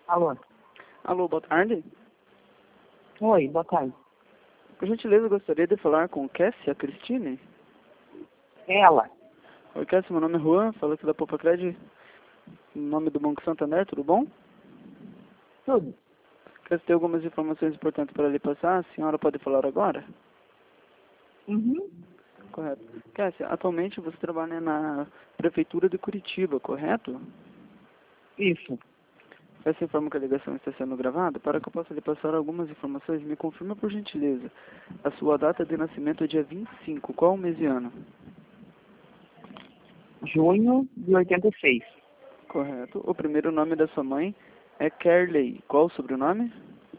Alô? Alô, boa tarde. Oi, boa tarde. Por gentileza, eu gostaria de falar com Kessia Cristine. Ela? Oi, Kessia, meu nome é Juan, falo aqui da Popacred, em nome do Banco Santander, tudo bom? Tudo? Kessia, tem algumas informações importantes para lhe passar, a senhora pode falar agora? Uhum. Correto. Kessia, atualmente você trabalha na Prefeitura de Curitiba, correto? Isso. Essa informa que a ligação está sendo gravada. Para que eu possa lhe passar algumas informações, me confirma por gentileza. A sua data de nascimento é dia 25, qual mês e ano? Junho de 86. Correto. O primeiro nome da sua mãe é Kerley. Qual o sobrenome?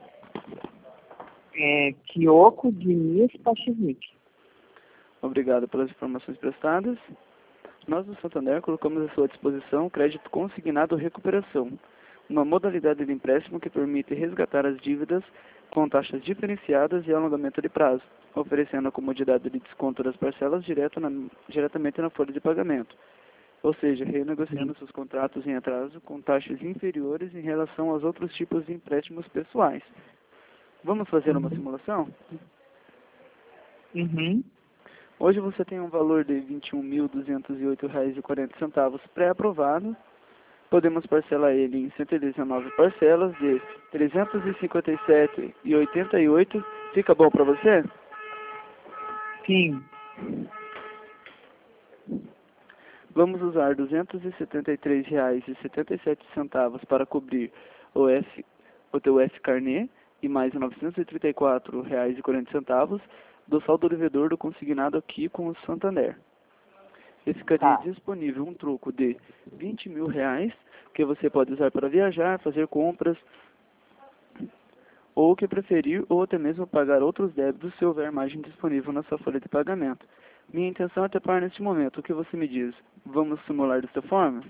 Kyoko Diniz Pachivnik. Obrigado pelas informações prestadas. Nós do Santander colocamos à sua disposição o crédito consignado recuperação, uma modalidade de empréstimo que permite resgatar as dívidas com taxas diferenciadas e alongamento de prazo, oferecendo a comodidade de desconto das parcelas diretamente na folha de pagamento, ou seja, renegociando seus contratos em atraso com taxas inferiores em relação aos outros tipos de empréstimos pessoais. Vamos fazer uma simulação? Uhum. Hoje você tem um valor de R$ 21.208,40 pré-aprovado. Podemos parcelar ele em 119 parcelas de R$ 357,88. Fica bom para você? Sim. Vamos usar R$ 273,77 para cobrir o teu F-Carnê e mais R$ 934,40 do saldo devedor do consignado aqui com o Santander. E ficaria disponível um troco de R$ 20.000 que você pode usar para viajar, fazer compras, ou o que preferir, ou até mesmo pagar outros débitos se houver margem disponível na sua folha de pagamento. Minha intenção é topar neste momento. O que você me diz? Vamos simular desta forma?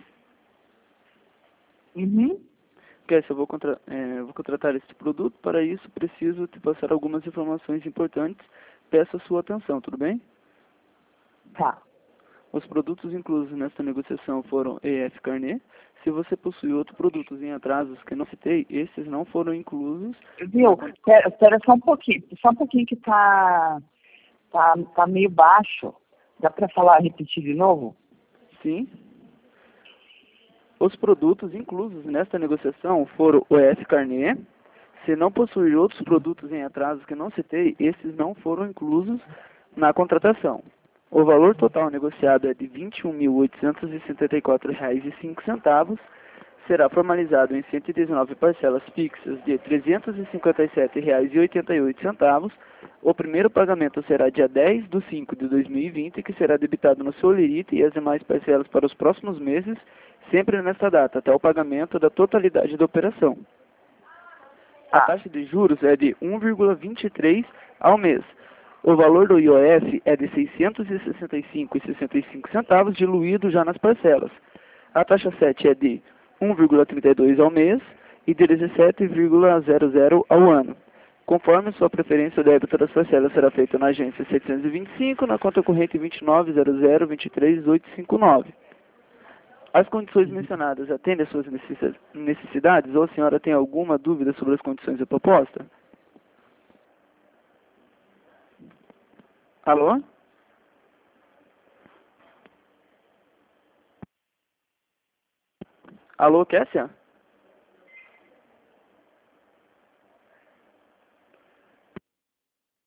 Uhum. Kessia, eu vou contratar esse produto. Para isso, preciso te passar algumas informações importantes. Peço a sua atenção, tudo bem? Tá. Os produtos inclusos nesta negociação foram EF Carnê. Se você possui outros produtos em atrasos que não citei, esses não foram inclusos. Viu? Espera só um pouquinho. Só um pouquinho que tá meio baixo. Dá pra repetir de novo? Sim. Os produtos inclusos nesta negociação foram o EF Carnê. Se não possuir outros produtos em atrasos que não citei, esses não foram inclusos na contratação. O valor total negociado é de R$ 21.874,05. Será formalizado em 119 parcelas fixas de R$ 357,88. O primeiro pagamento será dia 10/5/2020, que será debitado no seu limite e as demais parcelas para os próximos meses, sempre nesta data, até o pagamento da totalidade da operação. A taxa de juros é de 1,23 ao mês. O valor do IOF é de R$ 665,65, diluído já nas parcelas. A taxa 7 é de 1,32 ao mês e de 17,00 ao ano. Conforme sua preferência, o débito das parcelas será feito na agência 725, na conta corrente 29.00.23.859. As condições mencionadas atendem às suas necessidades ou a senhora tem alguma dúvida sobre as condições da proposta? Alô? Alô, Kessia?